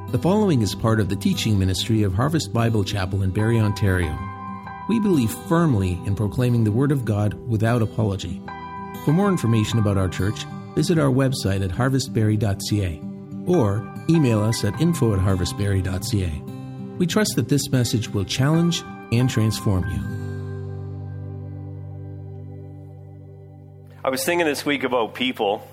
The following is part of the teaching ministry of Harvest Bible Chapel in Barrie, Ontario. We believe firmly in proclaiming the Word of God without apology. For more information about our church, visit our website at harvestbarrie.ca or email us at info@harvestbarrie.ca. We trust that this message will challenge and transform you. I was thinking this week about people.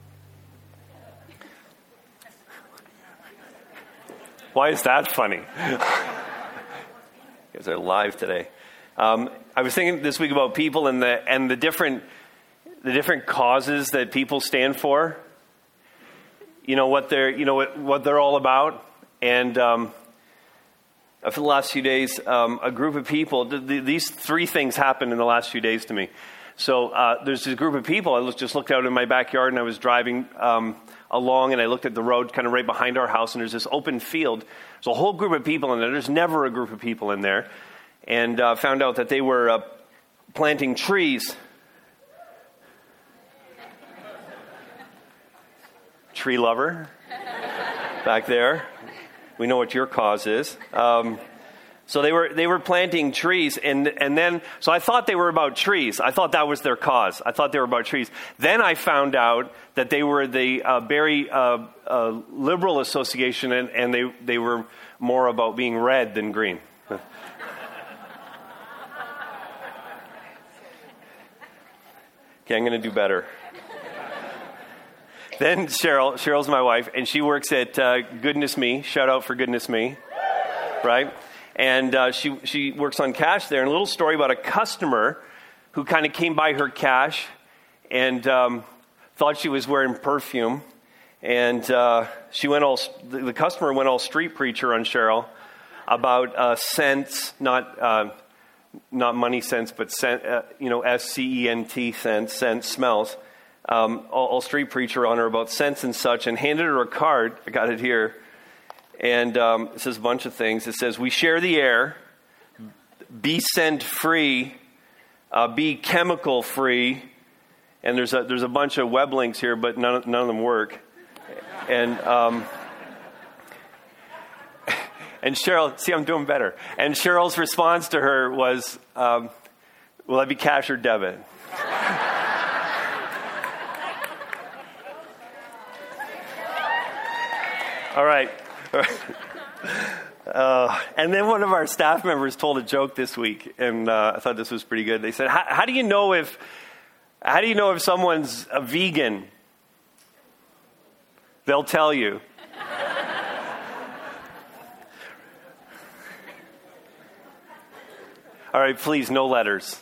Why is that funny? You guys are live today. I was thinking this week about people and the different causes that people stand for. You know what they're all about. And for the last few days, a group of people. These three things happened in the last few days to me. So there's this group of people. I just looked out in my backyard and I was driving along and I looked at the road kind of right behind our house and there's this open field. There's a whole group of people in there. There's never a group of people in there. And found out that they were planting trees. Tree lover back there. We know what your cause is. So they were planting trees, and then so I thought they were about trees. I thought that was their cause. I thought they were about trees. Then I found out that they were the Barrie Liberal Association, and they were more about being red than green. Okay, I'm going to do better. Then Cheryl's my wife, and she works at Goodness Me. Shout out for Goodness Me, right? And she works on cash there. And a little story about a customer who kind of came by her cash and thought she was wearing perfume. And the customer went all street preacher on Cheryl about scents, not money sense, but scent, SCENT scent smells. All street preacher on her about scents and such, and handed her a card. I got it here. And it says a bunch of things. It says, we share the air, be scent free, be chemical free. And there's a bunch of web links here, but none of them work. And and Cheryl, see, I'm doing better. And Cheryl's response to her was, will that be cash or debit? All right. And then one of our staff members told a joke this week, and I thought this was pretty good. They said, "How do you know if someone's a vegan?" They'll tell you. All right, please, no letters.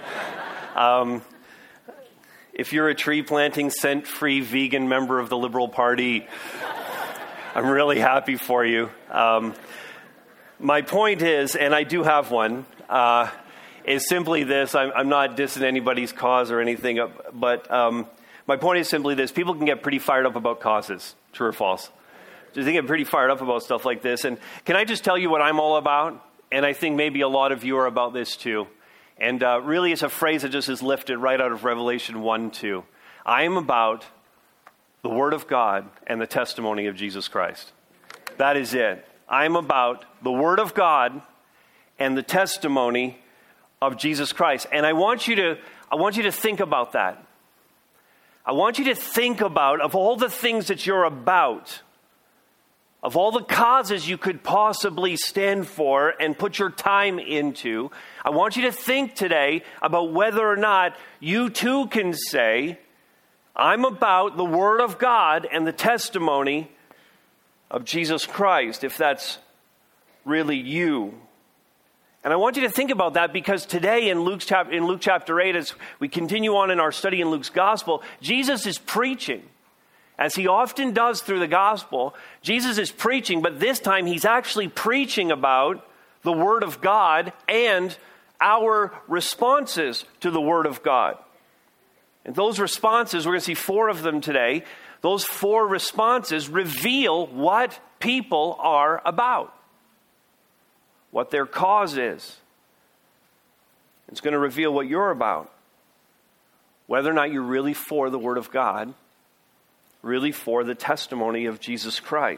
If you're a tree planting, scent-free vegan member of the Liberal Party, I'm really happy for you. My point is, and I do have one, is simply this. I'm not dissing anybody's cause or anything, but my point is simply this. People can get pretty fired up about causes, true or false. They get pretty fired up about stuff like this. And can I just tell you what I'm all about? And I think maybe a lot of you are about this too. And really it's a phrase that just is lifted right out of Revelation 1:2. I am about the Word of God and the testimony of Jesus Christ. That is it. I'm about the Word of God and the testimony of Jesus Christ. And I want you to think about that. I want you to think about, of all the things that you're about, of all the causes you could possibly stand for and put your time into, I want you to think today about whether or not you too can say, I'm about the Word of God and the testimony of Jesus Christ, if that's really you. And I want you to think about that because today in Luke chapter 8, as we continue on in our study in Luke's Gospel, Jesus is preaching. As he often does through the Gospel, Jesus is preaching, but this time he's actually preaching about the Word of God and our responses to the Word of God. And those responses, we're going to see 4 of them today. Those 4 responses reveal what people are about, what their cause is. It's going to reveal what you're about, whether or not you're really for the Word of God, really for the testimony of Jesus Christ.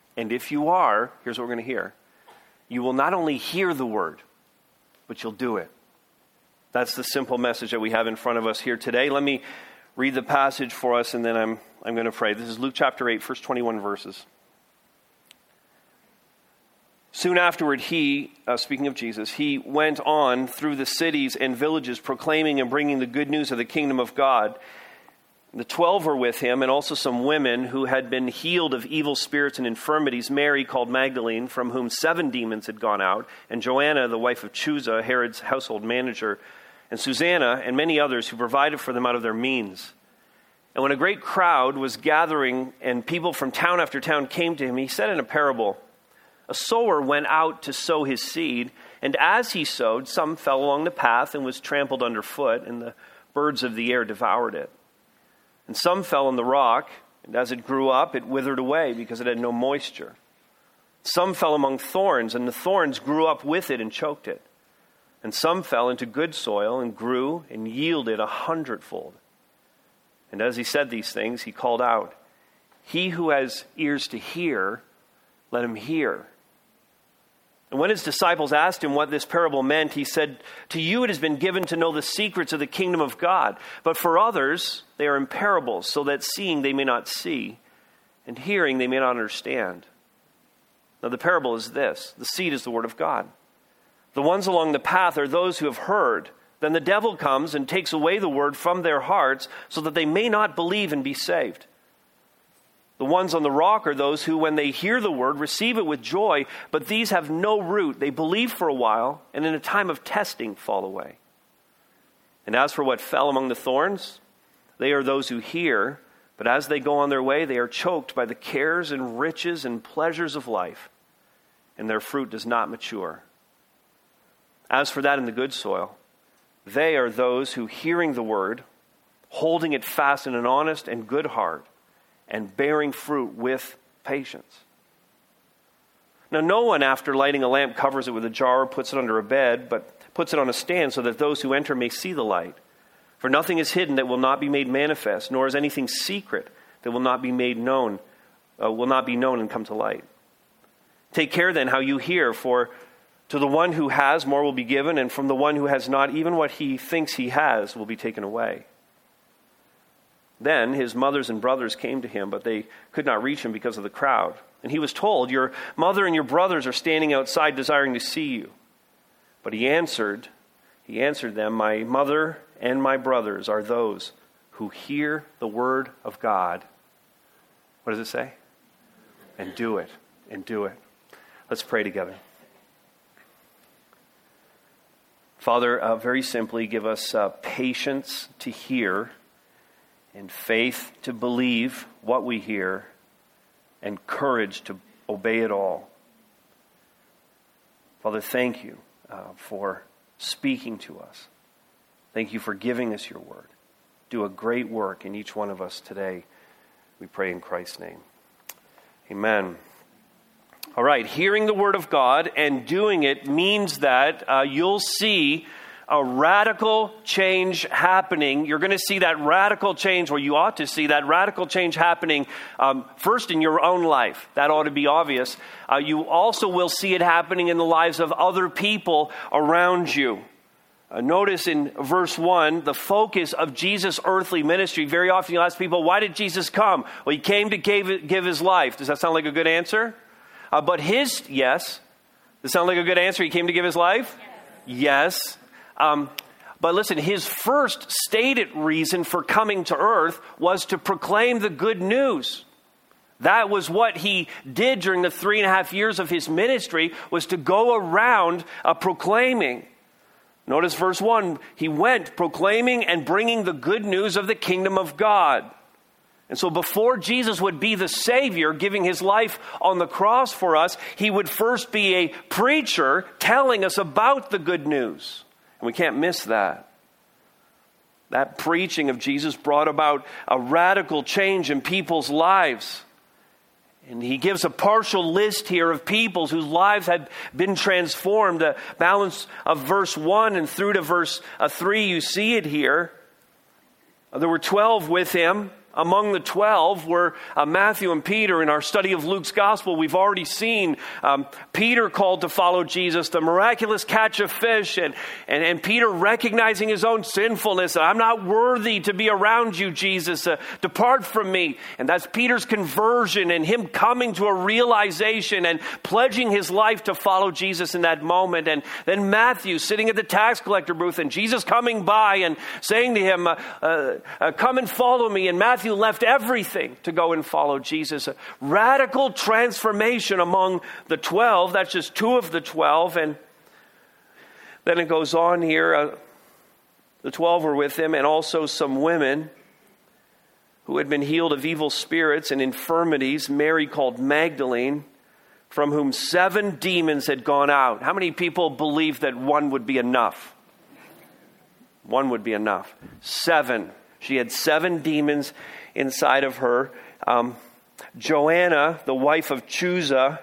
And if you are, here's what we're going to hear. You will not only hear the word, but you'll do it. That's the simple message that we have in front of us here today. Let me read the passage for us, and then I'm going to pray. This is Luke chapter 8, first 21 verses. Soon afterward, he, speaking of Jesus, he went on through the cities and villages proclaiming and bringing the good news of the kingdom of God. The 12 were with him, and also some women who had been healed of evil spirits and infirmities. Mary, called Magdalene, from whom 7 demons had gone out, and Joanna, the wife of Chuza, Herod's household manager, and Susanna, and many others who provided for them out of their means. And when a great crowd was gathering, and people from town after town came to him, he said in a parable, a sower went out to sow his seed, and as he sowed, some fell along the path and was trampled underfoot, and the birds of the air devoured it. And some fell on the rock, and as it grew up, it withered away because it had no moisture. Some fell among thorns, and the thorns grew up with it and choked it. And some fell into good soil and grew and yielded 100-fold. And as he said these things, he called out, he who has ears to hear, let him hear. And when his disciples asked him what this parable meant, he said, to you it has been given to know the secrets of the kingdom of God. But for others, they are in parables, so that seeing they may not see, and hearing they may not understand. Now the parable is this. The seed is the word of God. The ones along the path are those who have heard. Then the devil comes and takes away the word from their hearts, so that they may not believe and be saved. The ones on the rock are those who, when they hear the word, receive it with joy, but these have no root. They believe for a while, and in a time of testing fall away. And as for what fell among the thorns, they are those who hear, but as they go on their way, they are choked by the cares and riches and pleasures of life, and their fruit does not mature. As for that in the good soil, they are those who, hearing the word, holding it fast in an honest and good heart, and bearing fruit with patience. Now, no one, after lighting a lamp, covers it with a jar or puts it under a bed, but puts it on a stand so that those who enter may see the light. For nothing is hidden that will not be made manifest, nor is anything secret that will not be made known, and come to light. Take care then how you hear, for to the one who has, more will be given, and from the one who has not, even what he thinks he has will be taken away. Then his mothers and brothers came to him, but they could not reach him because of the crowd. And he was told, your mother and your brothers are standing outside desiring to see you. But he answered them, my mother and my brothers are those who hear the word of God. What does it say? And do it. Let's pray together. Father, very simply, give us patience to hear, and faith to believe what we hear, and courage to obey it all. Father, thank you for speaking to us. Thank you for giving us your word. Do a great work in each one of us today. We pray in Christ's name. Amen. All right, hearing the word of God and doing it means that you'll see a radical change happening. You're going to see that radical change, or you ought to see that radical change happening first in your own life. That ought to be obvious. You also will see it happening in the lives of other people around you. Notice in verse 1, the focus of Jesus' earthly ministry. Very often you ask people, why did Jesus come? Well, he came to give his life. Does that sound like a good answer? Yes. Does it sound like a good answer? He came to give his life? Yes. But listen, his first stated reason for coming to earth was to proclaim the good news. That was what he did during the 3.5 years of his ministry, was to go around proclaiming. Notice verse 1, he went proclaiming and bringing the good news of the kingdom of God. And so before Jesus would be the Savior, giving his life on the cross for us, he would first be a preacher telling us about the good news. And we can't miss that. That preaching of Jesus brought about a radical change in people's lives. And he gives a partial list here of people whose lives had been transformed. The balance of verse 1 and through to verse 3, you see it here. There were 12 with him. among the 12 were Matthew and Peter. In our study of Luke's gospel, we've already seen Peter called to follow Jesus, the miraculous catch of fish, and Peter recognizing his own sinfulness. I'm not worthy to be around you, Jesus. Depart from me. And that's Peter's conversion and him coming to a realization and pledging his life to follow Jesus in that moment. And then Matthew sitting at the tax collector booth and Jesus coming by and saying to him, come and follow me. And Matthew left everything to go and follow Jesus. A radical transformation among the 12. That's just 2 of the 12. And then it goes on here. The 12 were with him, and also some women who had been healed of evil spirits and infirmities. Mary called Magdalene, from whom 7 demons had gone out. How many people believe that 1 would be enough? 1 would be enough. 7. She had 7 demons inside of her. Joanna, the wife of Chuza,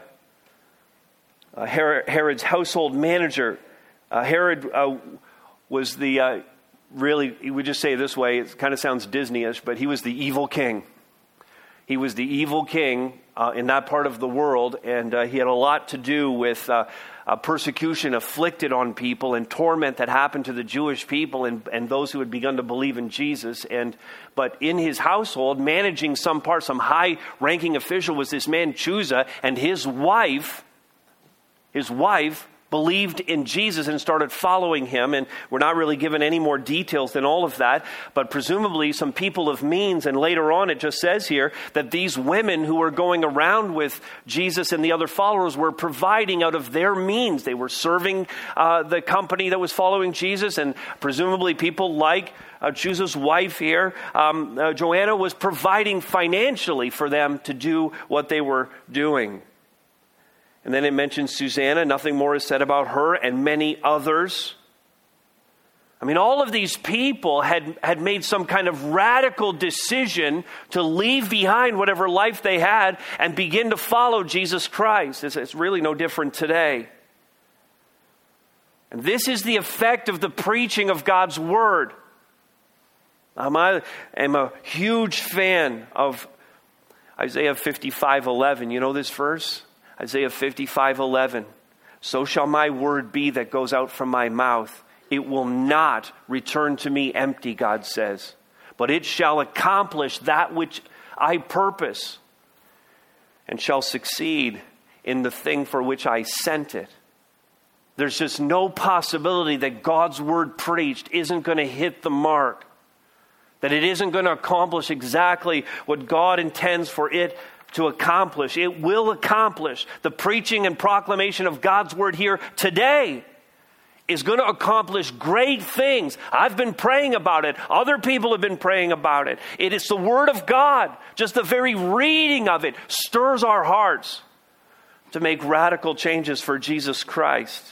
Herod's household manager. Herod was the, really, we would just say it this way, it kind of sounds Disney-ish, but he was the evil king. He was the evil king in that part of the world, and he had a lot to do with persecution afflicted on people and torment that happened to the Jewish people and those who had begun to believe in Jesus. But in his household, managing some high-ranking official was this man Chuza, and his wife believed in Jesus and started following him. And we're not really given any more details than all of that, but presumably some people of means. And later on it just says here that these women who were going around with Jesus and the other followers were providing out of their means. They were serving the company that was following Jesus, and presumably people like Chuza's wife here, Joanna, was providing financially for them to do what they were doing. And then it mentions Susanna. Nothing more is said about her, and many others. I mean, all of these people had made some kind of radical decision to leave behind whatever life they had and begin to follow Jesus Christ. It's really no different today. And this is the effect of the preaching of God's Word. I am a huge fan of Isaiah 55:11. You know this verse? Isaiah 55:11. So shall my word be that goes out from my mouth. It will not return to me empty, God says, but it shall accomplish that which I purpose and shall succeed in the thing for which I sent it. There's just no possibility that God's word preached isn't going to hit the mark, that it isn't going to accomplish exactly what God intends for it to accomplish. It will accomplish. The preaching and proclamation of God's word here today is going to accomplish great things. I've been praying about it. Other people have been praying about it. It is the word of God. Just the very reading of it stirs our hearts to make radical changes for Jesus Christ.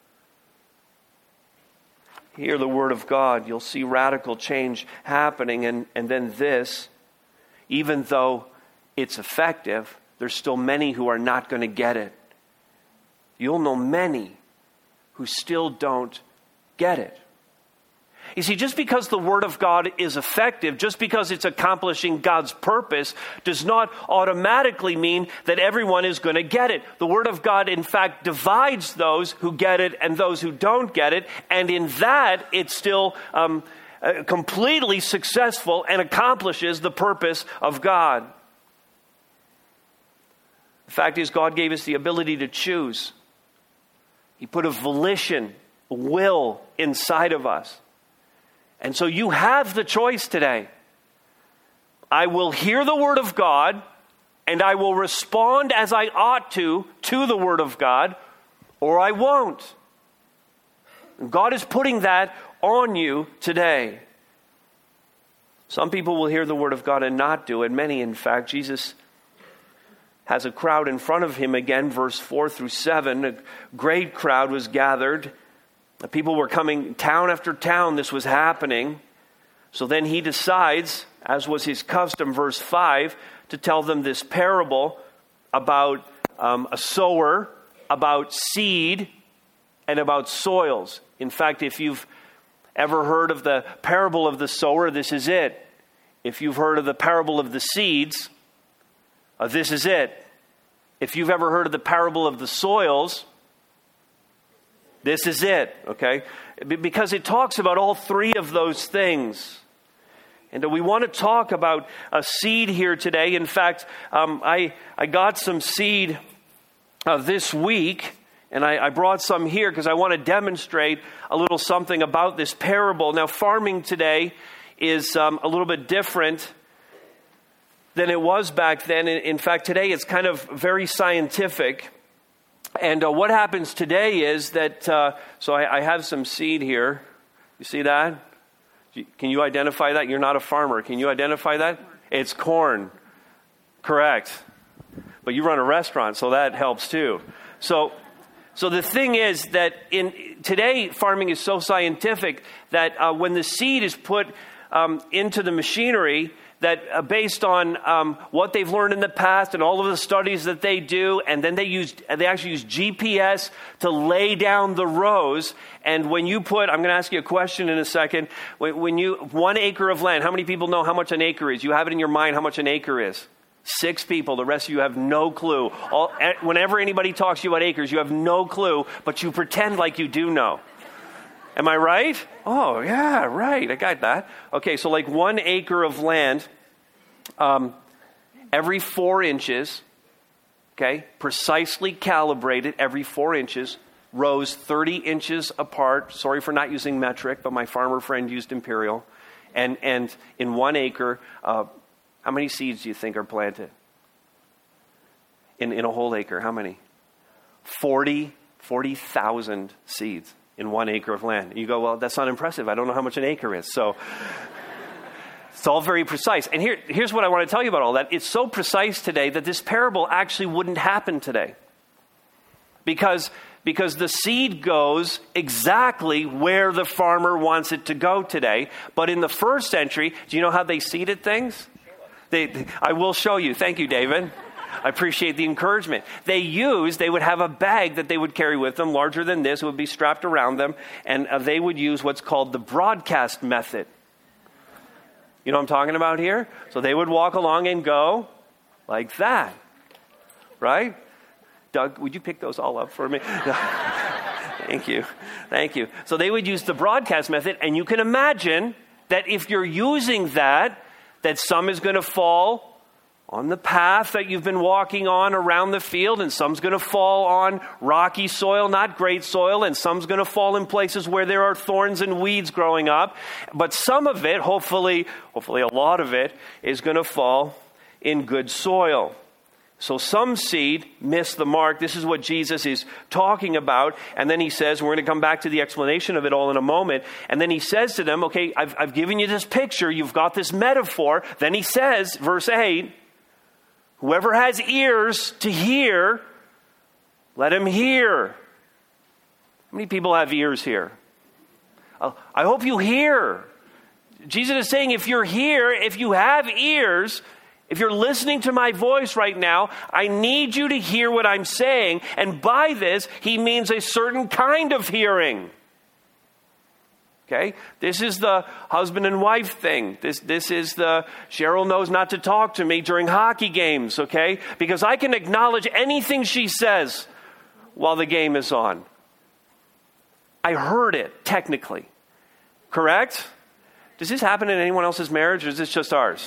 Hear the word of God. You'll see radical change happening. And then this, even though it's effective, there's still many who are not going to get it. You'll know many who still don't get it. You see, just because the Word of God is effective, just because it's accomplishing God's purpose, does not automatically mean that everyone is going to get it. The Word of God, in fact, divides those who get it and those who don't get it, and in that, it's still completely successful and accomplishes the purpose of God. The fact is, God gave us the ability to choose. He put a volition, a will inside of us. And so you have the choice today. I will hear the word of God, and I will respond as I ought to the word of God, or I won't. And God is putting that on you today. Some people will hear the word of God and not do it. Many, in fact. Jesus has a crowd in front of him again, verse 4 through 7. A great crowd was gathered. The people were coming town after town. This was happening. So then he decides, as was his custom, verse 5, to tell them this parable about a sower, about seed, and about soils. In fact, if you've ever heard of the parable of the sower, this is it. if you've heard of the parable of the seeds, this is it. If you've ever heard of the parable of the soils, this is it, okay? Because it talks about all three of those things. And we want to talk about a seed here today. In fact, I got some seed this week, and I brought some here because I want to demonstrate a little something about this parable. Now, farming today is a little bit different than it was back then. In fact, today it's kind of very scientific. And what happens today is that, so I have some seed here. You see that? Can you identify that? You're not a farmer. Can you identify that? It's corn. Correct. But you run a restaurant, so that helps too. So the thing is that today farming is so scientific that when the seed is put into the machinery, that based on what they've learned in the past and all of the studies that they do, and then they actually use GPS to lay down the rows. And when you put, I'm going to ask you a question in a second. When 1 acre of land, how many people know how much an acre is? You have it in your mind how much an acre is? 6 people. The rest of you have no clue. Whenever anybody talks to you about acres, you have no clue, but you pretend like you do know. Am I right? Oh, yeah, right. I got that. Okay, so like 1 acre of land, every 4 inches, okay, precisely calibrated every 4 inches, rows 30 inches apart. Sorry for not using metric, but my farmer friend used imperial. And in 1 acre, how many seeds do you think are planted? In a whole acre, how many? 40,000 seeds. In 1 acre of land. You go, well, that's not impressive. I don't know how much an acre is. So it's all very precise. And here's what I want to tell you about all that. It's so precise today that this parable actually wouldn't happen today. Because the seed goes exactly where the farmer wants it to go today. But in the first century, do you know how they seeded things? I will show you. Thank you, David. I appreciate the encouragement. They would have a bag that they would carry with them, larger than this. It would be strapped around them. And they would use what's called the broadcast method. You know what I'm talking about here? So they would walk along and go like that. Right? Doug, would you pick those all up for me? Thank you. Thank you. So they would use the broadcast method. And you can imagine that if you're using that some is going to fall on the path that you've been walking on around the field, and some's going to fall on rocky soil, not great soil, and some's going to fall in places where there are thorns and weeds growing up. But some of it, hopefully a lot of it, is going to fall in good soil. So some seed miss the mark. This is what Jesus is talking about. And then he says, we're going to come back to the explanation of it all in a moment. And then he says to them, okay, I've given you this picture. You've got this metaphor. Then he says, verse 8, whoever has ears to hear, let him hear. How many people have ears here? I hope you hear. Jesus is saying if you're here, if you have ears, if you're listening to my voice right now, I need you to hear what I'm saying. And by this, he means a certain kind of hearing. Okay? This is the husband and wife thing. This is the Cheryl knows not to talk to me during hockey games, okay? Because I can acknowledge anything she says while the game is on. I heard it, technically. Correct? Does this happen in anyone else's marriage, or is this just ours?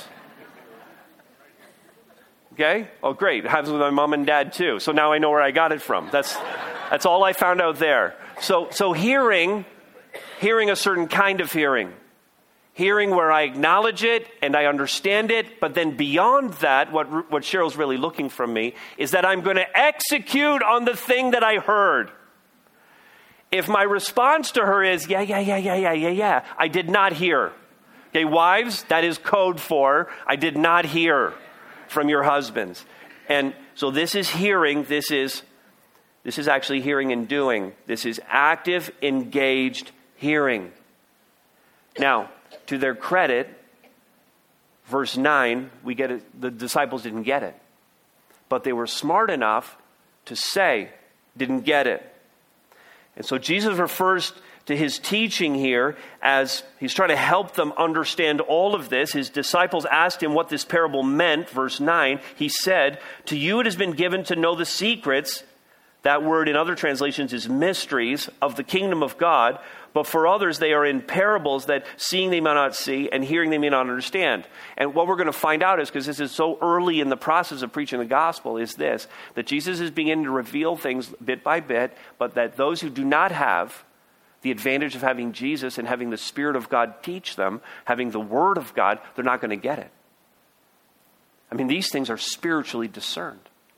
Okay? Oh, great. It happens with my mom and dad, too. So now I know where I got it from. That's all I found out there. So hearing a certain kind of hearing where I acknowledge it and I understand it, but then beyond that, what Cheryl's really looking from me is that I'm going to execute on the thing that I heard. If my response to her is, yeah, I did not hear. Okay, wives, that is code for, I did not hear from your husbands. And so this is hearing, this is actually hearing and doing. This is active, engaged hearing. Now, to their credit, verse 9, we get it, the disciples didn't get it. But they were smart enough to say, didn't get it. And so Jesus refers to his teaching here as he's trying to help them understand all of this. His disciples asked him what this parable meant. Verse 9, he said, "To you it has been given to know the secrets," that word in other translations is mysteries, "of the kingdom of God. But for others, they are in parables that seeing they may not see and hearing they may not understand." And what we're going to find out is, because this is so early in the process of preaching the gospel, is this, that Jesus is beginning to reveal things bit by bit, but that those who do not have the advantage of having Jesus and having the Spirit of God teach them, having the Word of God, they're not going to get it. I mean, these things are spiritually discerned.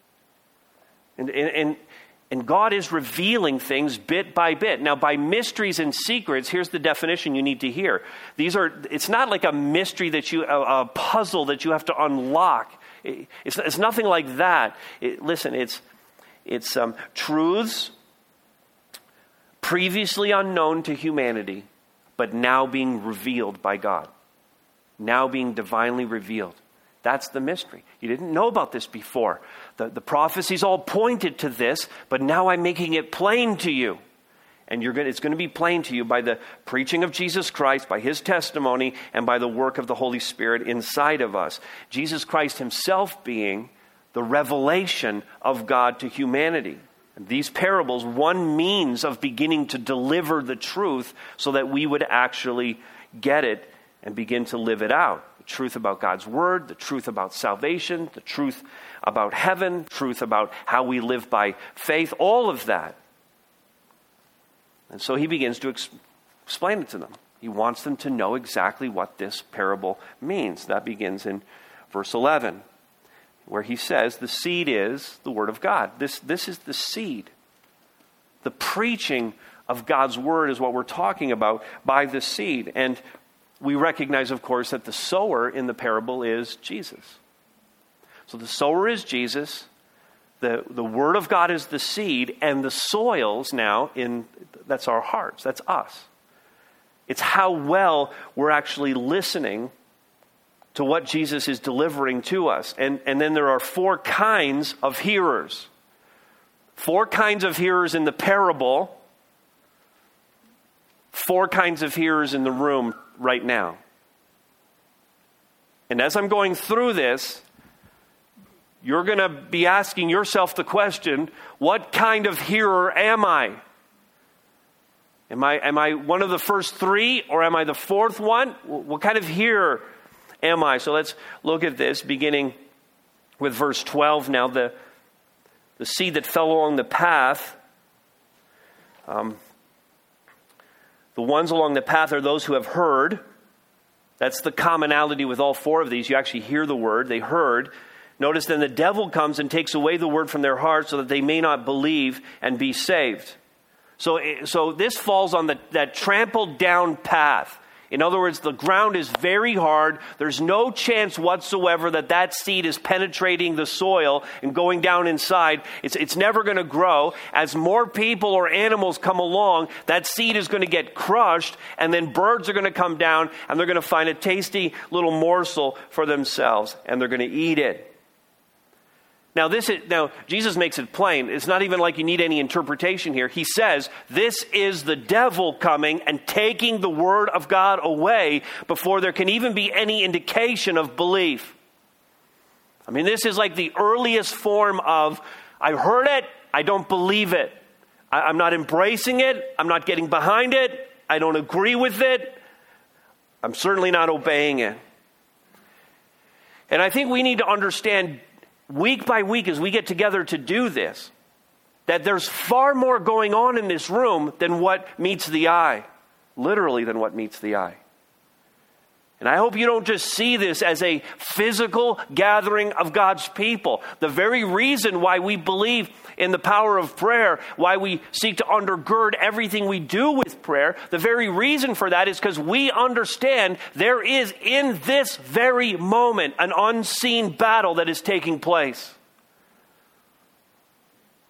And God is revealing things bit by bit. Now, by mysteries and secrets, here's the definition you need to hear. It's not like a mystery a puzzle that you have to unlock. It's nothing like that. It's truths previously unknown to humanity, but now being revealed by God. Now being divinely revealed. That's the mystery. You didn't know about this before. The prophecies all pointed to this, but now I'm making it plain to you. And it's going to be plain to you by the preaching of Jesus Christ, by his testimony, and by the work of the Holy Spirit inside of us. Jesus Christ himself being the revelation of God to humanity. And these parables, one means of beginning to deliver the truth so that we would actually get it and begin to live it out. The truth about God's word, the truth about salvation, the truth about heaven, truth about how we live by faith, all of that. And so he begins to explain it to them. He wants them to know exactly what this parable means. That begins in verse 11, where he says the seed is the word of God. This is the seed. The preaching of God's word is what we're talking about by the seed. And we recognize, of course, that the sower in the parable is Jesus. So the sower is Jesus. The word of God is the seed, and the soils now, that's our hearts, that's us. It's how well we're actually listening to what Jesus is delivering to us. And then there are 4 kinds of hearers. 4 kinds of hearers in the parable. 4 kinds of hearers in the room right now. And as I'm going through this, you're going to be asking yourself the question, what kind of hearer am I? Am I one of the first 3, or am I the 4th one? What kind of hearer am I? So let's look at this, beginning with verse 12 now. The seed that fell along the path, the ones along the path are those who have heard. That's the commonality with all 4 of these. You actually hear the word, they heard. Notice then the devil comes and takes away the word from their hearts so that they may not believe and be saved. So this falls on that trampled down path. In other words, the ground is very hard. There's no chance whatsoever that seed is penetrating the soil and going down inside. It's never going to grow. As more people or animals come along, that seed is going to get crushed, and then birds are going to come down, and they're going to find a tasty little morsel for themselves, and they're going to eat it. Now Jesus makes it plain. It's not even like you need any interpretation here. He says, this is the devil coming and taking the word of God away before there can even be any indication of belief. I mean, this is like the earliest form of, I heard it, I don't believe it. I'm not embracing it, I'm not getting behind it, I don't agree with it, I'm certainly not obeying it. And I think we need to understand week by week as we get together to do this, that there's far more going on in this room than what meets the eye. Literally than what meets the eye. And I hope you don't just see this as a physical gathering of God's people. The very reason why we believe in the power of prayer, why we seek to undergird everything we do with prayer, the very reason for that is because we understand there is in this very moment an unseen battle that is taking place.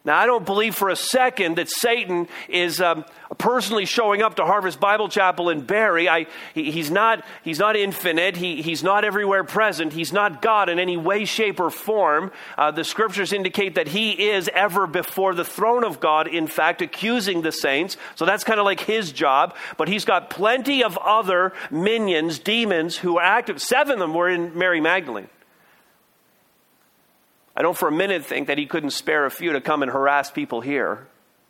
Now, I don't believe for a second that Satan is personally showing up to Harvest Bible Chapel in Barrie. He's not infinite. He's not everywhere present. He's not God in any way, shape, or form. The scriptures indicate that he is ever before the throne of God, in fact, accusing the saints. So that's kind of like his job. But he's got plenty of other minions, demons, who are active. 7 of them were in Mary Magdalene. I don't for a minute think that he couldn't spare a few to come and harass people here.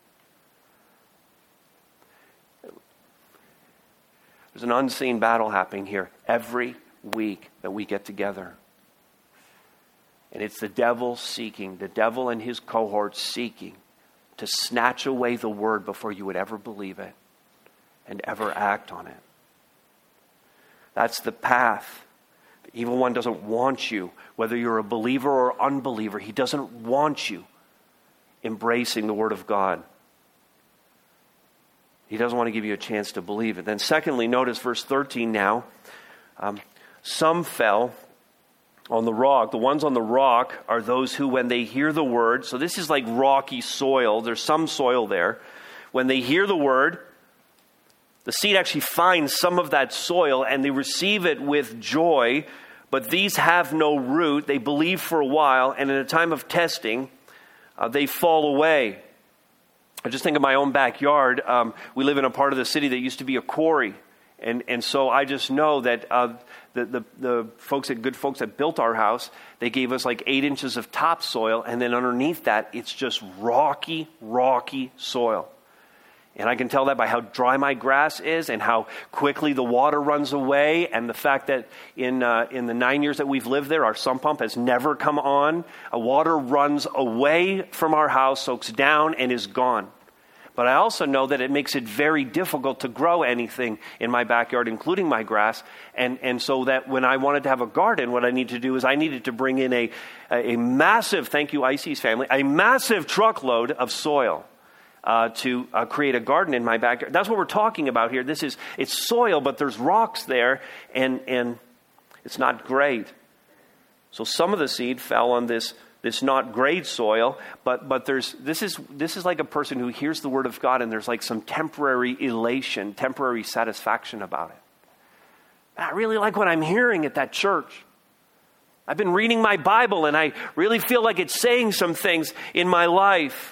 There's an unseen battle happening here every week that we get together. And it's the devil and his cohorts seeking to snatch away the word before you would ever believe it and ever act on it. That's the path. The evil one doesn't want you, whether you're a believer or unbeliever, he doesn't want you embracing the Word of God. He doesn't want to give you a chance to believe it. Then secondly, notice verse 13 now. Some fell on the rock. The ones on the rock are those who, when they hear the word, so this is like rocky soil. There's some soil there. When they hear the word, the seed actually finds some of that soil and they receive it with joy, but these have no root. They believe for a while, and in a time of testing, they fall away. I just think of my own backyard. We live in a part of the city that used to be a quarry, and so I just know that the folks, good folks that built our house, they gave us like 8 inches of topsoil, and then underneath that, it's just rocky soil. And I can tell that by how dry my grass is and how quickly the water runs away, and the fact that in the 9 years that we've lived there, our sump pump has never come on. Water runs away from our house, soaks down, and is gone. But I also know that it makes it very difficult to grow anything in my backyard, including my grass. And so that when I wanted to have a garden, what I need to do is I needed to bring in a massive, thank you Icy's family, a massive truckload of soil. To create a garden in my backyard. That's what we're talking about here. It's soil, but there's rocks there, and it's not great. So some of the seed fell on this not great soil, but this is like a person who hears the word of God, and there's like some temporary elation, temporary satisfaction about it. I really like what I'm hearing at that church. I've been reading my Bible, and I really feel like it's saying some things in my life.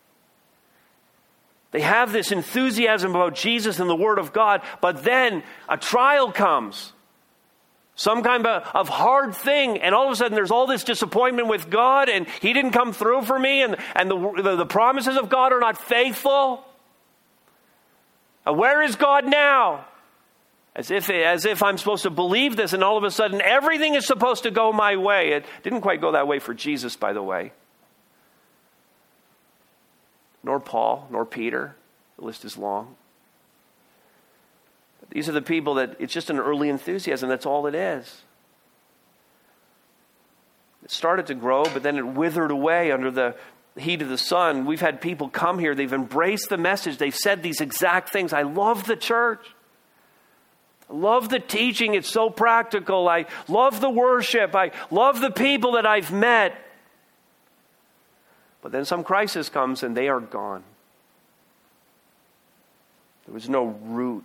They have this enthusiasm about Jesus and the Word of God, but then a trial comes. Some kind of hard thing, and all of a sudden there's all this disappointment with God, and He didn't come through for me, and the promises of God are not faithful. Where is God now? As if I'm supposed to believe this, and all of a sudden everything is supposed to go my way. It didn't quite go that way for Jesus, by the way. Nor Paul, nor Peter. The list is long. But these are the people that it's just an early enthusiasm. That's all it is. It started to grow, but then it withered away under the heat of the sun. We've had people come here. They've embraced the message. They've said these exact things. I love the church. I love the teaching. It's so practical. I love the worship. I love the people that I've met. But then some crisis comes and they are gone. There was no root.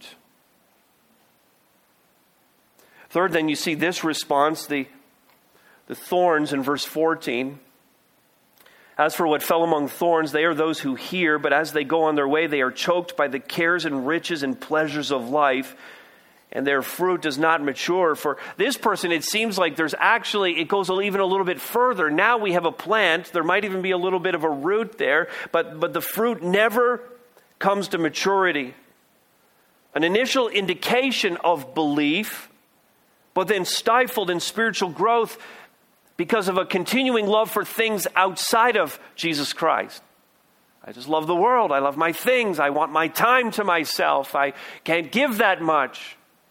Third, then you see this response, the thorns in verse 14. As for what fell among thorns, they are those who hear, but as they go on their way, they are choked by the cares and riches and pleasures of life, and their fruit does not mature. For this person, it seems like it goes even a little bit further. Now we have a plant. There might even be a little bit of a root there, but the fruit never comes to maturity. An initial indication of belief, but then stifled in spiritual growth because of a continuing love for things outside of Jesus Christ. I just love the world. I love my things. I want my time to myself. I can't give that much.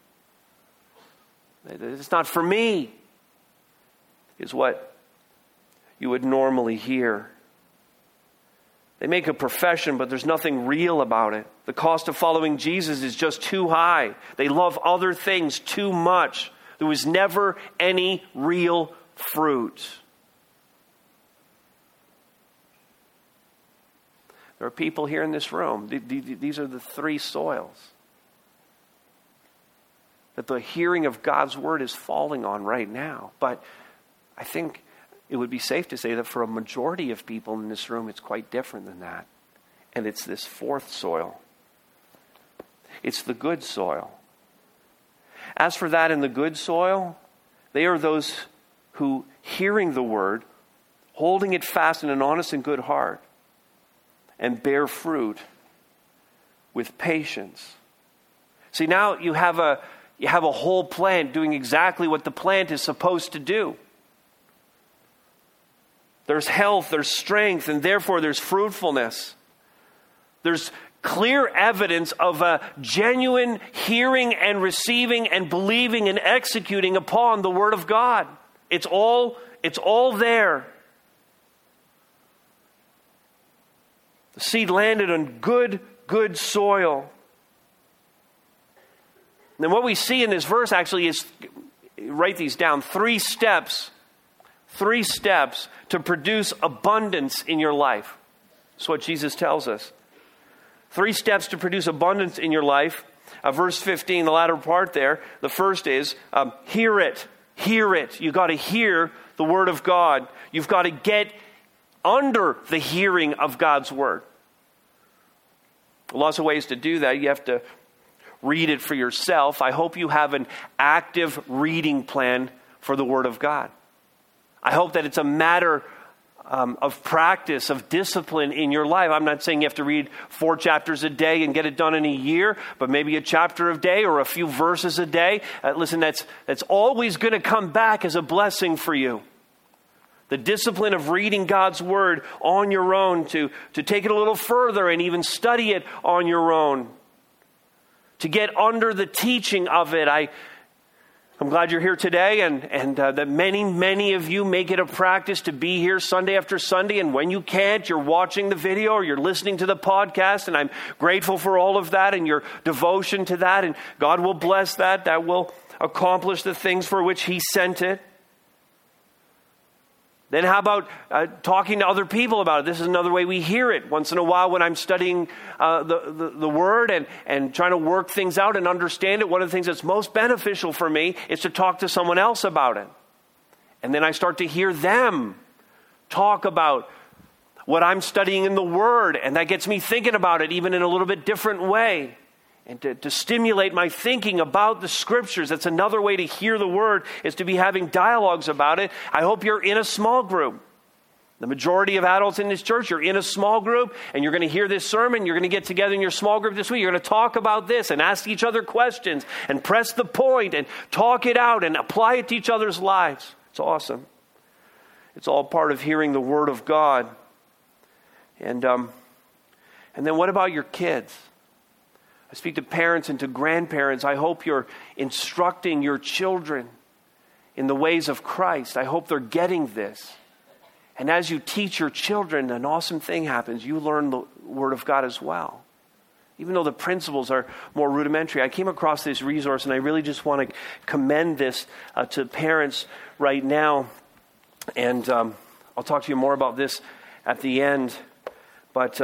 It's not for me, is what you would normally hear. They make a profession, but there's nothing real about it. The cost of following Jesus is just too high. They love other things too much. There was never any real fruit. There are people here in this room. These are the three soils that the hearing of God's word is falling on right now. But I think it would be safe to say that for a majority of people in this room, it's quite different than that. And it's this fourth soil. It's the good soil. As for that in the good soil, they are those who, hearing the word, holding it fast in an honest and good heart, and bear fruit with patience. See, now you have a whole plant doing exactly what the plant is supposed to do. There's health, there's strength, and therefore there's fruitfulness. There's clear evidence of a genuine hearing and receiving and believing and executing upon the Word of God. It's all there. The seed landed on good soil. And what we see in this verse actually is, write these down, 3 steps to produce abundance in your life. That's what Jesus tells us. 3 steps to produce abundance in your life. Verse 15, the latter part there, the first is, hear it. Hear it. You've got to hear the word of God. You've got to get under the hearing of God's word. Lots of ways to do that. You have to read it for yourself. I hope you have an active reading plan for the word of God. I hope that it's a matter of practice, of discipline in your life. I'm not saying you have to read 4 chapters a day and get it done in a year, but maybe a chapter a day or a few verses a day. Listen, that's always going to come back as a blessing for you. The discipline of reading God's word on your own, to take it a little further and even study it on your own, to get under the teaching of it. I'm glad you're here today, and that many of you make it a practice to be here Sunday after Sunday, and when you can't, you're watching the video or you're listening to the podcast, and I'm grateful for all of that and your devotion to that, and God will bless that. That will accomplish the things for which He sent it. Then how about talking to other people about it? This is another way we hear it. Once in a while when I'm studying the Word and trying to work things out and understand it, one of the things that's most beneficial for me is to talk to someone else about it. And then I start to hear them talk about what I'm studying in the Word, and that gets me thinking about it even in a little bit different way. And to stimulate my thinking about the Scriptures. That's another way to hear the Word, is to be having dialogues about it. I hope you're in a small group. The majority of adults in this church, you're in a small group, and you're going to hear this sermon. You're going to get together in your small group this week. You're going to talk about this and ask each other questions and press the point and talk it out and apply it to each other's lives. It's awesome. It's all part of hearing the Word of God. And then what about your kids? I speak to parents and to grandparents. I hope you're instructing your children in the ways of Christ. I hope they're getting this. And as you teach your children, an awesome thing happens. You learn the Word of God as well. Even though the principles are more rudimentary. I came across this resource, and I really just want to commend this to parents right now. And I'll talk to you more about this at the end. But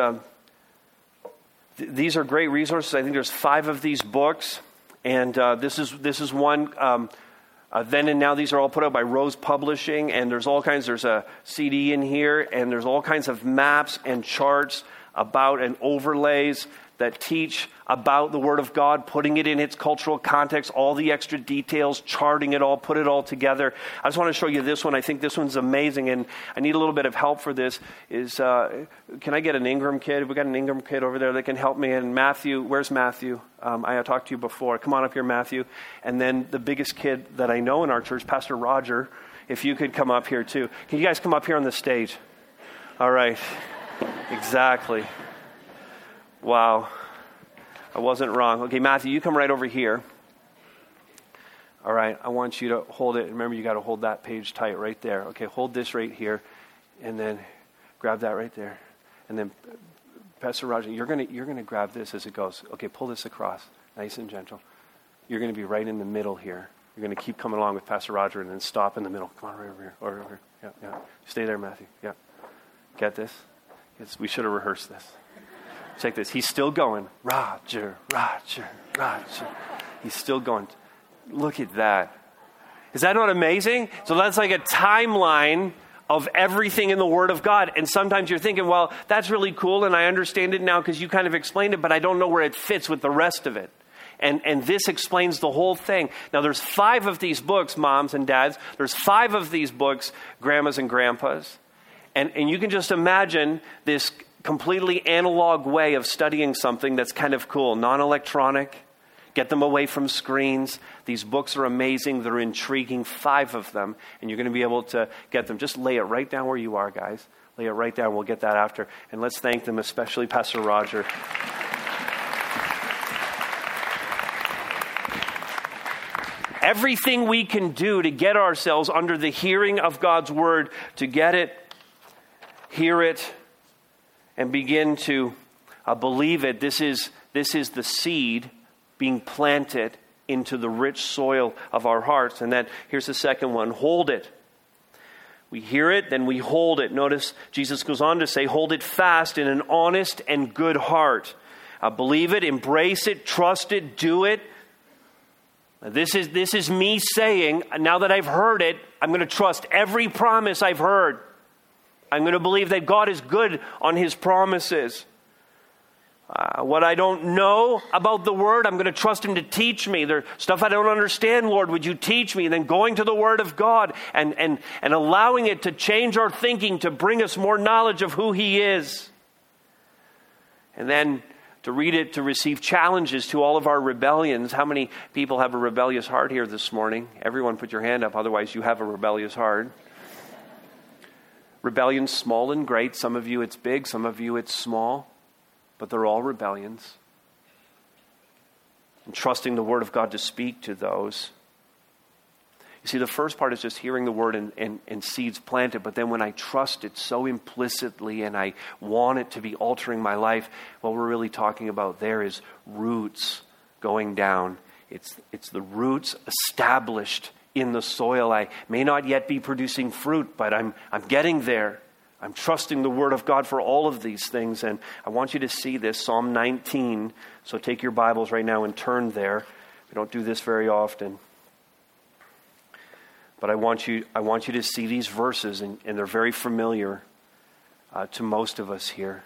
these are great resources. I think there's 5 of these books, and this is one. Then and Now, these are all put out by Rose Publishing, and there's all kinds. There's a CD in here, and there's all kinds of maps and charts about and overlays that teach about the Word of God, putting it in its cultural context, all the extra details, charting it all, put it all together. I just want to show you this one. I think this one's amazing, and I need a little bit of help for this. Can I get an Ingram kid? We got an Ingram kid over there that can help me. And Matthew, where's Matthew? I talked to you before. Come on up here, Matthew. And then the biggest kid that I know in our church, Pastor Roger, if you could come up here too. Can you guys come up here on the stage? All right. Exactly. Wow. I wasn't wrong. Okay, Matthew, you come right over here. All right, I want you to hold it. Remember, you got to hold that page tight right there. Okay, hold this right here, and then grab that right there. And then, Pastor Roger, you're gonna grab this as it goes. Okay, pull this across, nice and gentle. You're going to be right in the middle here. You're going to keep coming along with Pastor Roger and then stop in the middle. Come on, right over here. Or over here. Yeah. Stay there, Matthew. Yeah. Get this? Yes, we should have rehearsed this. Check this. He's still going. Roger, Roger, Roger. He's still going. Look at that. Is that not amazing? So that's like a timeline of everything in the Word of God. And sometimes you're thinking, well, that's really cool, and I understand it now because you kind of explained it, but I don't know where it fits with the rest of it. And this explains the whole thing. Now, there's 5 of these books, moms and dads. There's 5 of these books, grandmas and grandpas. And you can just imagine this completely analog way of studying something that's kind of cool, non-electronic. Get them away from screens. These books are amazing. They're intriguing, 5 of them. And you're going to be able to get them. Just lay it right down where you are, guys. Lay it right down. We'll get that after. And let's thank them, especially Pastor Roger. Everything we can do to get ourselves under the hearing of God's Word, to get it, hear it, and begin to believe it. This is the seed being planted into the rich soil of our hearts. And then here's the second one, hold it. We hear it, then we hold it. Notice Jesus goes on to say, hold it fast in an honest and good heart. Believe it, embrace it, trust it, do it. This is me saying, now that I've heard it, I'm going to trust every promise I've heard. I'm going to believe that God is good on His promises. What I don't know about the Word, I'm going to trust Him to teach me. There's stuff I don't understand, Lord, would you teach me? And then going to the Word of God and allowing it to change our thinking, to bring us more knowledge of who He is. And then to read it, to receive challenges to all of our rebellions. How many people have a rebellious heart here this morning? Everyone put your hand up, otherwise you have a rebellious heart. Rebellion's small and great. Some of you it's big, some of you it's small. But they're all rebellions. And trusting the Word of God to speak to those. You see, the first part is just hearing the Word and seeds planted. But then when I trust it so implicitly and I want it to be altering my life, what we're really talking about there is roots going down. It's the roots established in the soil. I may not yet be producing fruit, but I'm getting there. I'm trusting the Word of God for all of these things. And I want you to see this, Psalm 19. So take your Bibles right now and turn there. We don't do this very often. But I want you to see these verses, and they're very familiar to most of us here.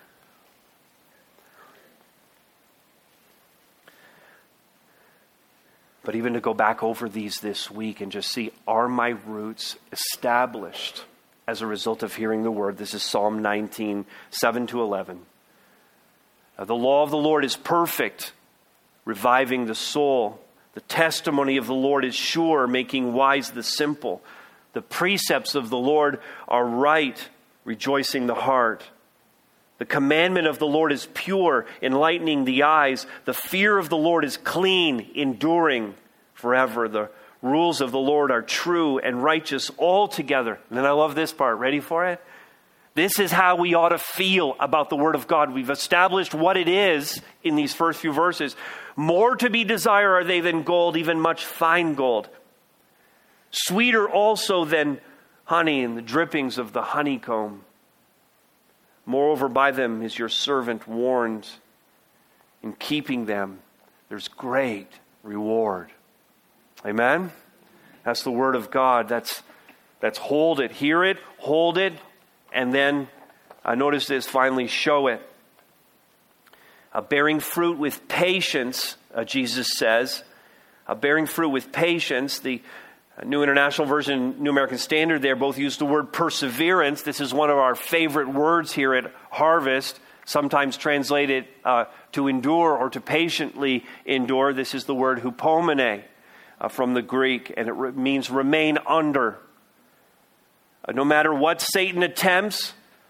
But even to go back over these this week and just see, are my roots established as a result of hearing the Word? This is Psalm 19, 7 to 11. The law of the Lord is perfect, reviving the soul. The testimony of the Lord is sure, making wise the simple. The precepts of the Lord are right, rejoicing the heart. The commandment of the Lord is pure, enlightening the eyes. The fear of the Lord is clean, enduring forever. The rules of the Lord are true and righteous altogether. And then I love this part. Ready for it? This is how we ought to feel about the Word of God. We've established what it is in these first few verses. More to be desired are they than gold, even much fine gold. Sweeter also than honey and the drippings of the honeycomb. Moreover, by them is your servant warned. In keeping them, there's great reward. Amen? That's the Word of God. That's hold it, hear it, hold it, and then notice this, finally show it. Bearing fruit with patience, Jesus says. Bearing fruit with patience. The New International Version, New American Standard there both use the word perseverance. This is one of our favorite words here at Harvest. Sometimes translated to endure or to patiently endure. This is the word hupomene from the Greek, and it means remain under. No matter what Satan attempts,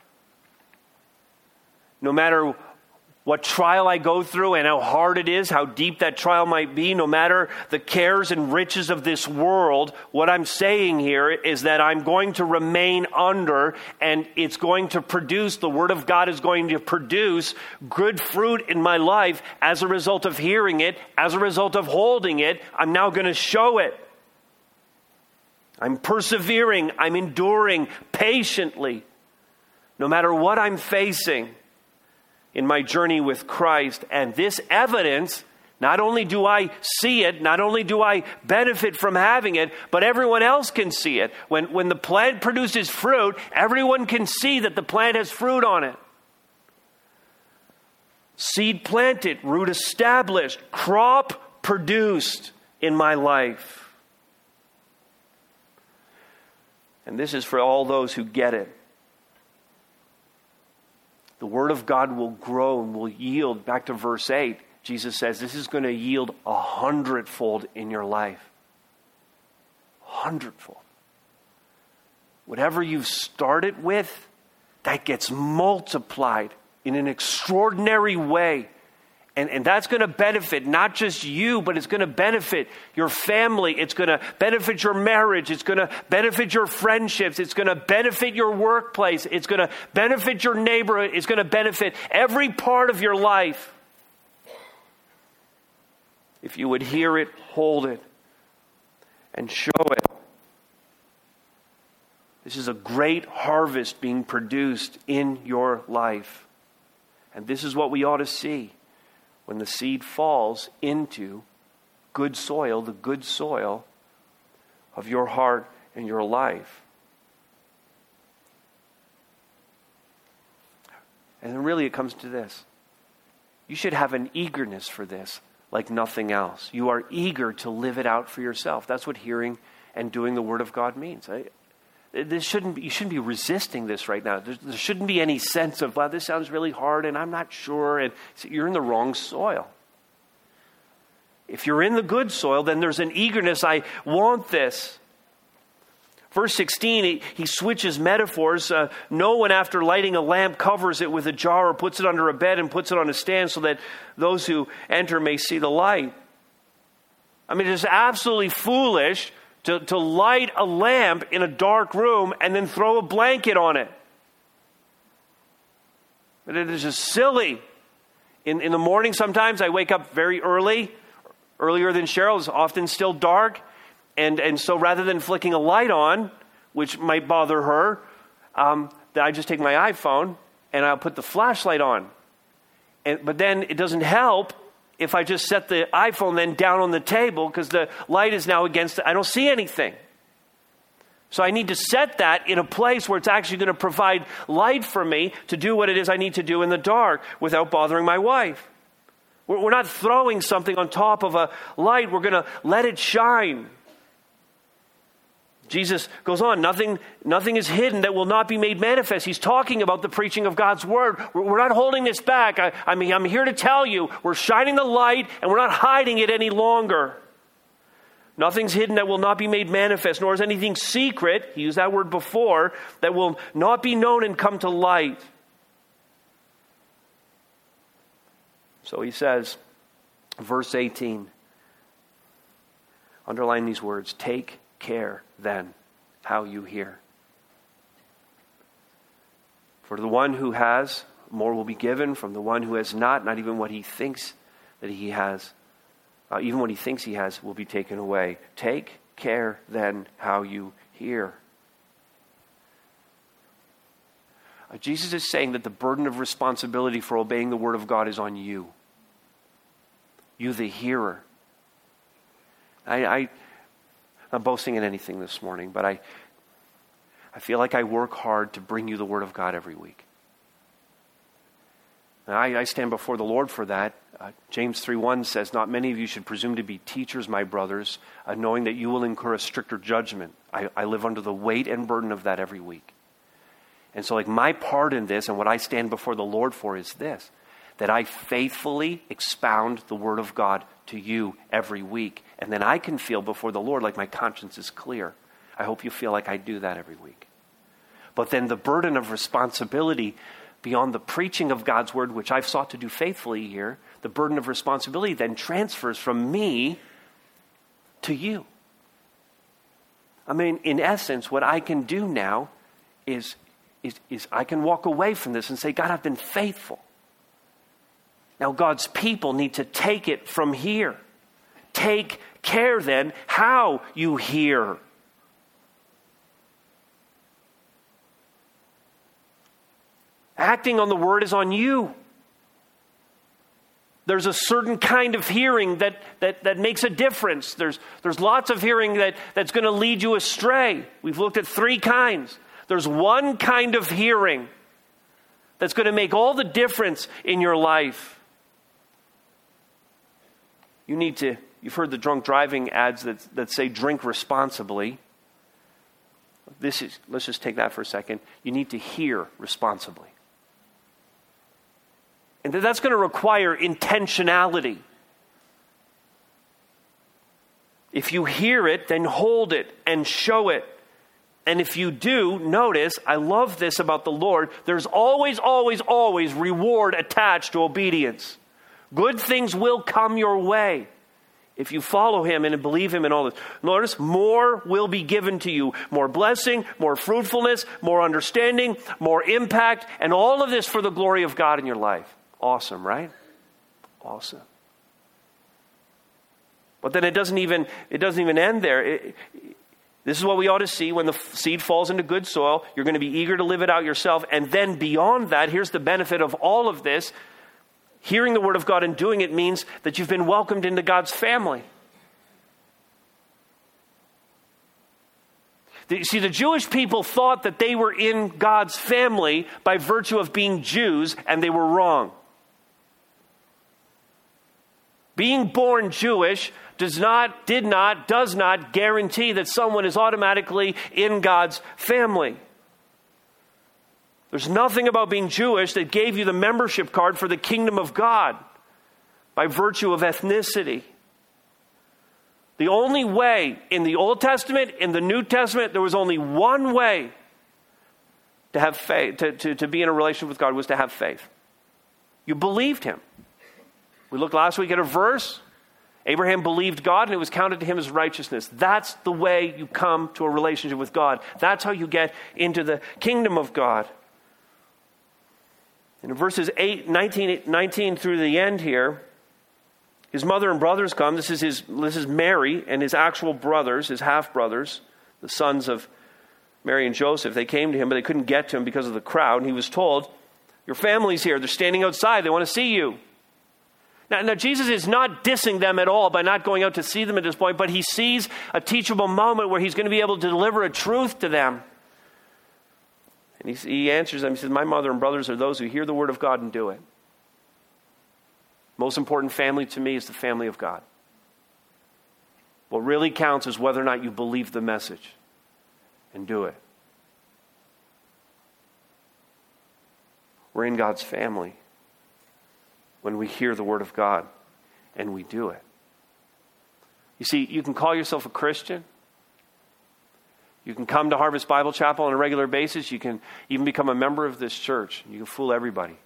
no matter what trial I go through and how hard it is, how deep that trial might be, no matter the cares and riches of this world, what I'm saying here is that I'm going to remain under, and it's going to produce, the Word of God is going to produce good fruit in my life as a result of hearing it, as a result of holding it. I'm now going to show it. I'm persevering, I'm enduring patiently, no matter what I'm facing. in my journey with Christ. And this evidence, not only do I see it, not only do I benefit from having it, but everyone else can see it. When the plant produces fruit, everyone can see that the plant has fruit on it. Seed planted, root established, crop produced in my life. And this is for all those who get it. The Word of God will grow and will yield. Back to verse 8, Jesus says this is going to yield 100-fold in your life. 100-fold. Whatever you've started with, that gets multiplied in an extraordinary way. And that's going to benefit not just you, but it's going to benefit your family. It's going to benefit your marriage. It's going to benefit your friendships. It's going to benefit your workplace. It's going to benefit your neighborhood. It's going to benefit every part of your life. If you would hear it, hold it, and show it. This is a great harvest being produced in your life. And this is what we ought to see. When the seed falls into good soil, the good soil of your heart and your life. And then really it comes to this. You should have an eagerness for this like nothing else. You are eager to live it out for yourself. That's what hearing and doing the Word of God means. You shouldn't be resisting this right now. There shouldn't be any sense of, wow, this sounds really hard and I'm not sure. And so you're in the wrong soil. If you're in the good soil, then there's an eagerness. I want this. Verse 16, he switches metaphors. No one, after lighting a lamp, covers it with a jar or puts it under a bed and puts it on a stand so that those who enter may see the light. I mean, it's absolutely foolish to light a lamp in a dark room and then throw a blanket on it. But it is just silly. In the morning, sometimes I wake up very early, earlier than Cheryl. It's often still dark. And so rather than flicking a light on, which might bother her, I just take my iPhone and I'll put the flashlight on. But then it doesn't help if I just set the iPhone then down on the table because the light is now against it. I don't see anything. So I need to set that in a place where it's actually going to provide light for me to do what it is I need to do in the dark without bothering my wife. We're not throwing something on top of a light. We're going to let it shine. Jesus goes on, nothing is hidden that will not be made manifest. He's talking about the preaching of God's word. We're not holding this back. I'm here to tell you, we're shining the light and we're not hiding it any longer. Nothing's hidden that will not be made manifest, nor is anything secret, he used that word before, that will not be known and come to light. So he says, verse 18, underline these words, take care then how you hear. For the one who has, more will be given. From the one who has not even what he thinks that he has, even what he thinks he has will be taken away. Take care then how you hear. Jesus is saying that the burden of responsibility for obeying the Word of God is on you. You, the hearer. I'm not boasting in anything this morning, but I feel like I work hard to bring you the Word of God every week. And I stand before the Lord for that. James 3:1 says, not many of you should presume to be teachers, my brothers, knowing that you will incur a stricter judgment. I live under the weight and burden of that every week. And so my part in this and what I stand before the Lord for is this, that I faithfully expound the Word of God to you every week. And then I can feel before the Lord like my conscience is clear. I hope you feel like I do that every week. But then the burden of responsibility beyond the preaching of God's Word, which I've sought to do faithfully here, the burden of responsibility then transfers from me to you. I mean, in essence, what I can do now is I can walk away from this and say, God, I've been faithful. Now God's people need to take it from here. Take care then how you hear. Acting on the Word is on you. There's a certain kind of hearing that makes a difference. There's lots of hearing that's going to lead you astray. We've looked at 3 kinds. There's one kind of hearing that's going to make all the difference in your life. You've heard the drunk driving ads that say drink responsibly. Let's just take that for a second. You need to hear responsibly. And that's going to require intentionality. If you hear it, then hold it and show it. And if you do, notice, I love this about the Lord, there's always, always, always reward attached to obedience. Good things will come your way if you follow him and believe him in all this. Notice, more will be given to you. More blessing, more fruitfulness, more understanding, more impact, and all of this for the glory of God in your life. Awesome, right? Awesome. But then it doesn't even end there. This is what we ought to see when the seed falls into good soil. You're going to be eager to live it out yourself. And then beyond that, here's the benefit of all of this. Hearing the word of God and doing it means that you've been welcomed into God's family. See, the Jewish people thought that they were in God's family by virtue of being Jews, and they were wrong. Being born Jewish does not guarantee that someone is automatically in God's family. There's nothing about being Jewish that gave you the membership card for the kingdom of God by virtue of ethnicity. The only way in the Old Testament, in the New Testament, there was only one way to have faith, to be in a relationship with God, was to have faith. You believed him. We looked last week at a verse. Abraham believed God and it was counted to him as righteousness. That's the way you come to a relationship with God. That's how you get into the kingdom of God. And in verses 19 through the end here, his mother and brothers come. This is Mary and his actual brothers, his half-brothers, the sons of Mary and Joseph. They came to him, but they couldn't get to him because of the crowd. And he was told, your family's here. They're standing outside. They want to see you. Now, Jesus is not dissing them at all by not going out to see them at this point, but he sees a teachable moment where he's going to be able to deliver a truth to them. And he answers them. He says, my mother and brothers are those who hear the word of God and do it. Most important family to me is the family of God. What really counts is whether or not you believe the message and do it. We're in God's family when we hear the word of God and we do it. You see, you can call yourself a Christian. You can come to Harvest Bible Chapel on a regular basis. You can even become a member of this church. You can fool everybody.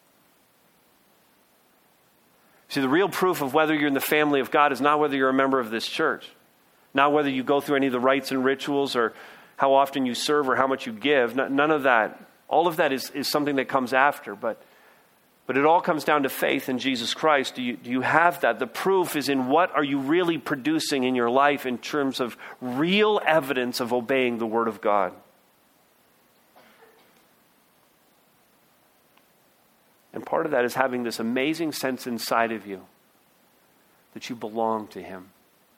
See, the real proof of whether you're in the family of God is not whether you're a member of this church, not whether you go through any of the rites and rituals or how often you serve or how much you give. None of that. All of that is something that comes after, but it all comes down to faith in Jesus Christ. Do you have that? The proof is in what are you really producing in your life in terms of real evidence of obeying the Word of God. And part of that is having this amazing sense inside of you that you belong to Him.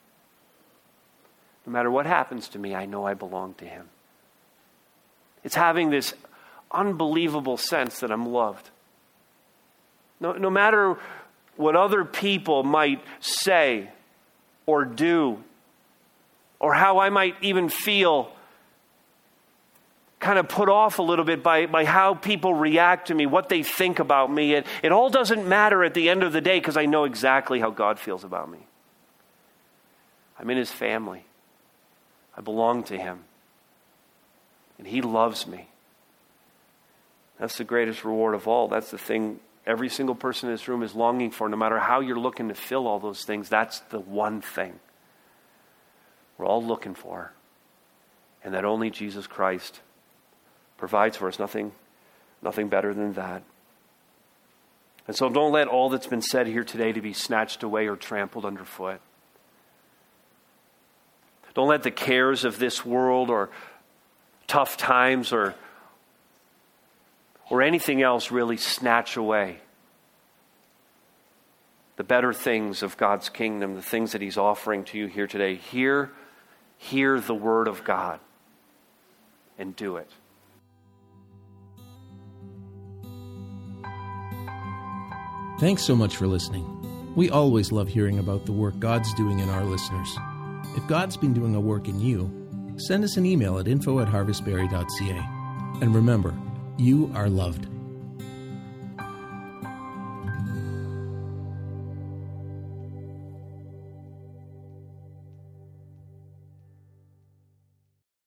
No matter what happens to me, I know I belong to Him. It's having this unbelievable sense that I'm loved. No matter what other people might say or do, or how I might even feel kind of put off a little bit by how people react to me, what they think about me, it all doesn't matter at the end of the day because I know exactly how God feels about me. I'm in His family. I belong to Him. And He loves me. That's the greatest reward of all. That's the thing every single person in this room is longing for. No matter how you're looking to fill all those things, that's the one thing we're all looking for. And that only Jesus Christ provides for us. Nothing better than that. And so don't let all that's been said here today to be snatched away or trampled underfoot. Don't let the cares of this world or tough times or anything else really snatch away the better things of God's kingdom, the things that He's offering to you here today, hear the word of God and do it. Thanks so much for listening. We always love hearing about the work God's doing in our listeners. If God's been doing a work in you, send us an email at info@harvestbarrie.ca. And remember, you are loved.